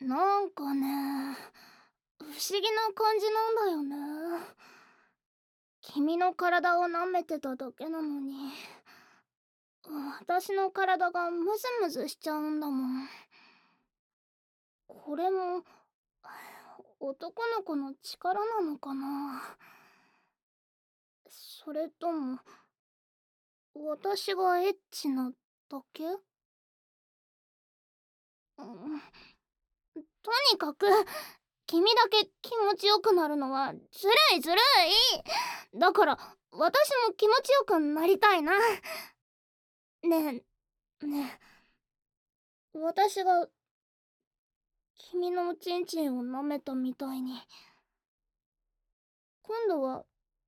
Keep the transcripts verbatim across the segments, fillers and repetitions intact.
なんかね、不思議な感じなんだよね。君の体を舐めてただけなのに、私の体がムズムズしちゃうんだもん。これも男の子の力なのかな。それとも私がエッチなだけ？うん、とにかく君だけ気持ちよくなるのはずるいずるい。だから私も気持ちよくなりたいな。ねえねえ、私が君のおちんちんを舐めたみたいに今度は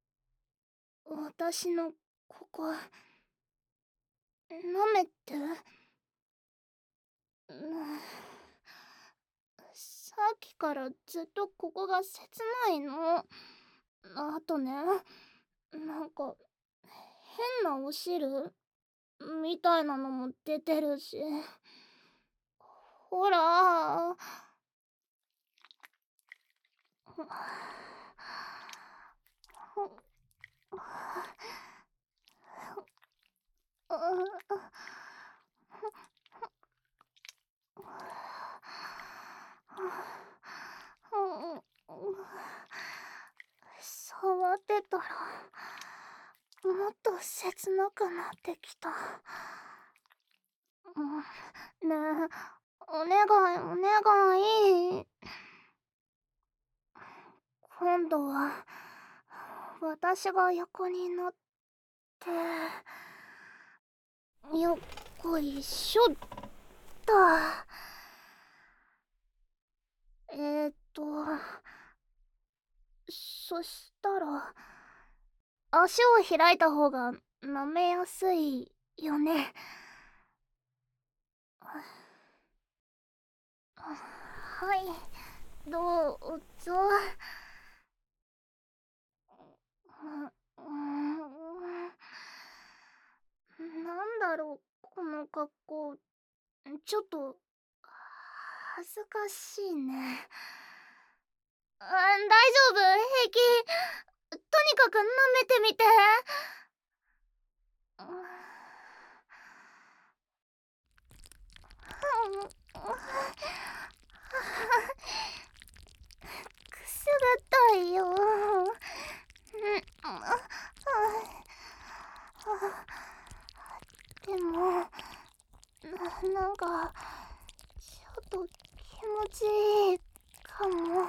私のここ舐めて。うん、さっきからずっとここが切ないの。あとね、なんか変なお汁みたいなのも出てるし、ほら。触ってたらもっと切なくなってきた。ねえ、お願いお願い。今度は私が横になってよっこいしょっと。えーっとそしたら足を開いた方が舐めやすいよね。はい、どうぞ。う、うん、なんだろうこの格好。ちょっと恥ずかしいね。あ、大丈夫、平気。とにかく舐めてみて。くすぐったいよ。でもな、なんかちょっと気持ちいいかも。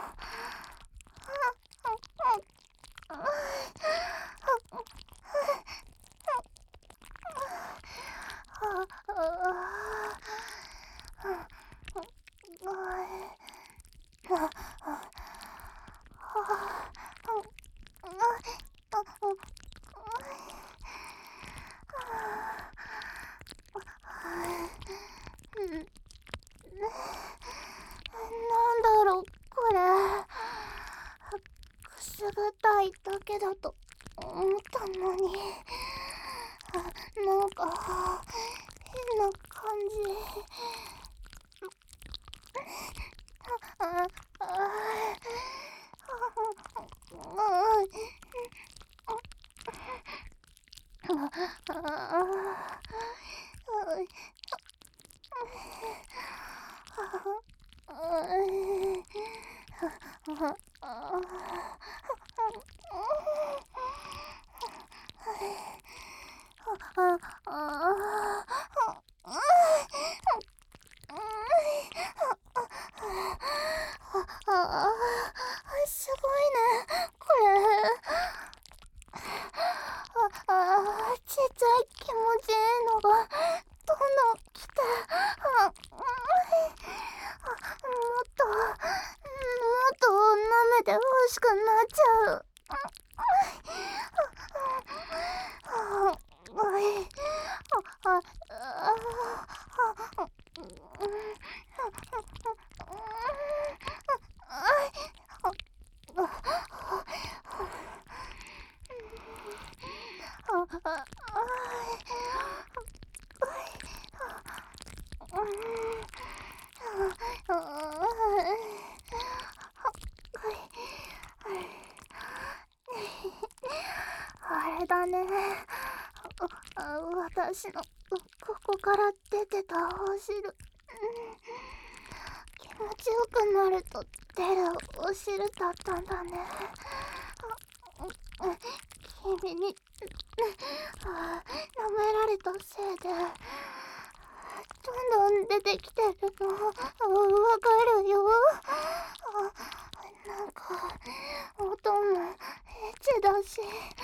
なんだろうこれ。くすぐったいだけだと思ったのに、なんか変な感じ。ああすごいねこれ。ああ、ちっちゃい気持ちいいのがどんどん来て、あ、うん、もっともっと舐めて欲しくなっちゃう。 私のここから出てたお汁、うん、気持ちよくなると出るお汁だったんだね。君にあ舐められたせいでどんどん出てきてるのわかるよ。なんか音もエッチだし、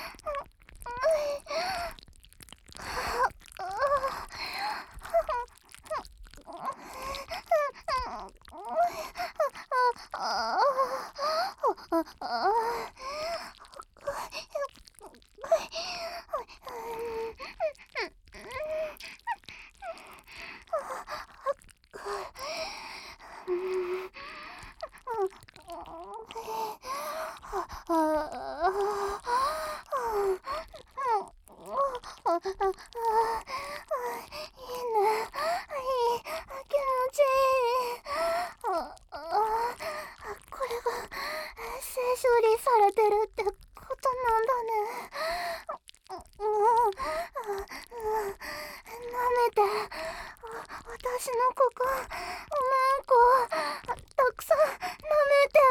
処理されてるってことなんだね。うん、うん、舐めて、私のここ、うんこ、たくさん舐めて。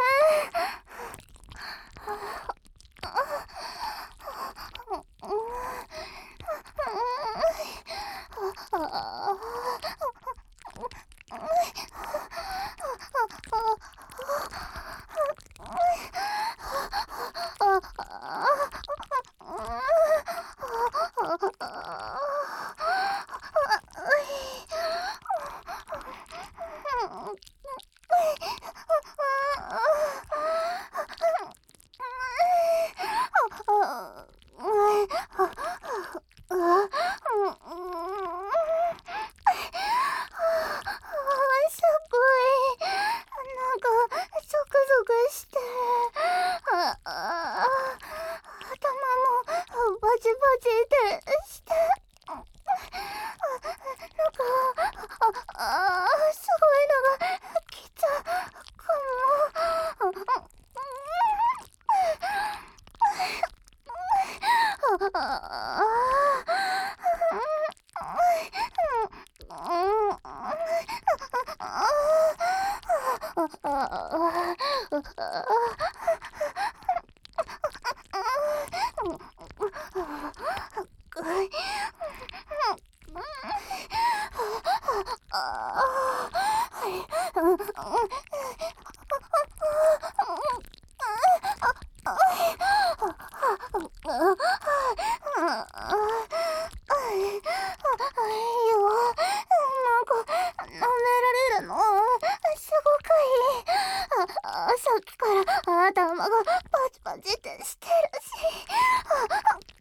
さっきから頭がパチパチってしてるし、ああもう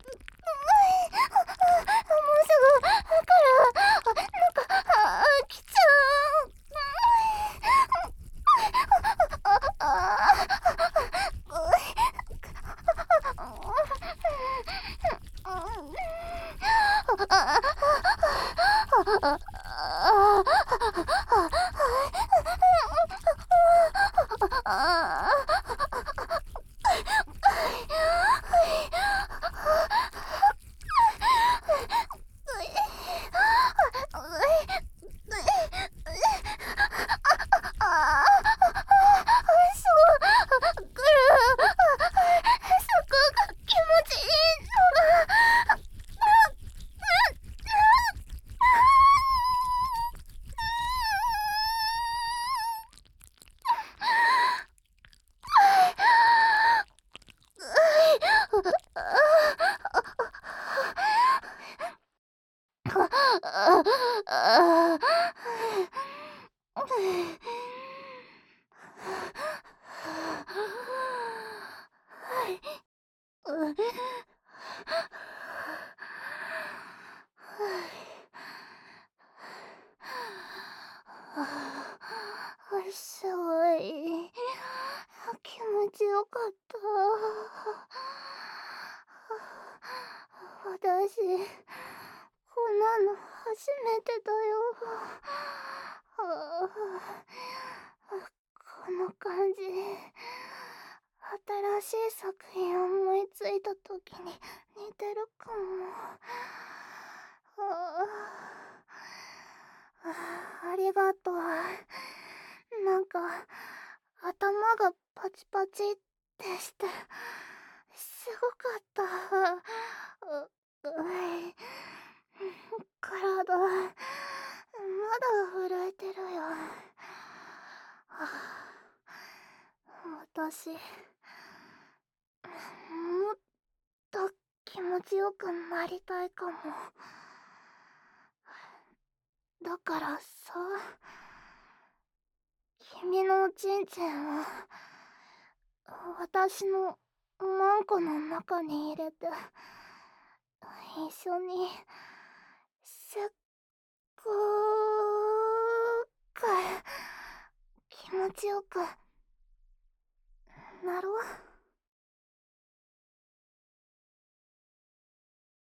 すぐ来る。なんかあ来ちゃう。すごい気持ちよかった。私こんなの初めてだよ。この感じ、新しい作品思いついた時に似てるかも。 ありがとう。なんか頭がパチパチってしてすごかった。ううい体まだ震えてるよ。私もっと気持ちよくなりたいかも。だからさ、君のちんちんを私のマンコの中に入れて一緒にすっごーく気持ちよく